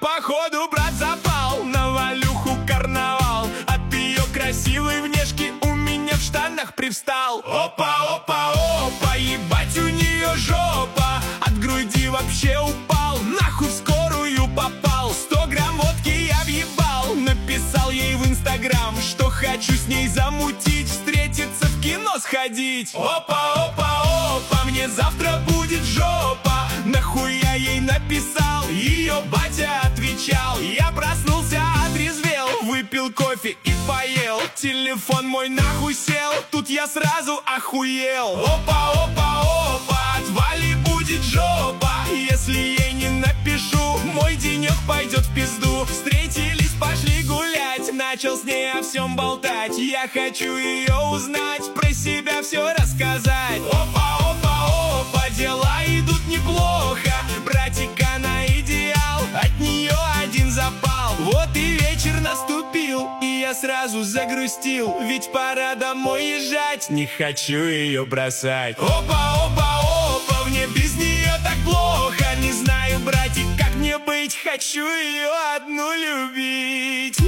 походу брат запал на Валюху карнавал. От ее красивой внешки у меня в штанах привстал. Опа, опа, опа, ебать у нее жопа. От груди вообще упал, нахуй в скорую попал. 100 грамм водки я въебал. Написал ей в инстаграм, что хочу с ней замутить, встретиться, в кино сходить. Опа, опа, опа, мне завтра будет жопа. Нахуй я ей написал, ее батя отвечал. Я проснулся, отрезвел, выпил кофе и поел. Телефон мой нахуй сел, тут я сразу охуел. Опа, опа, опа, от Вали будет жопа. Если ей не напишу, мой денек пойдет в пизду. Встретились, пошли гулять, начал с ней о всем болтать. Я хочу ее узнать, про себя все рассказать. Опа, опа, опа, дела идут неплохо. Братик, она идеал, от нее один запал. Вот и вечер наступил, и я сразу загрустил. Ведь пора домой езжать, не хочу ее бросать. Опа, опа, опа, мне без нее так плохо. Не знаю, братик, как мне быть, хочу ее одну любить.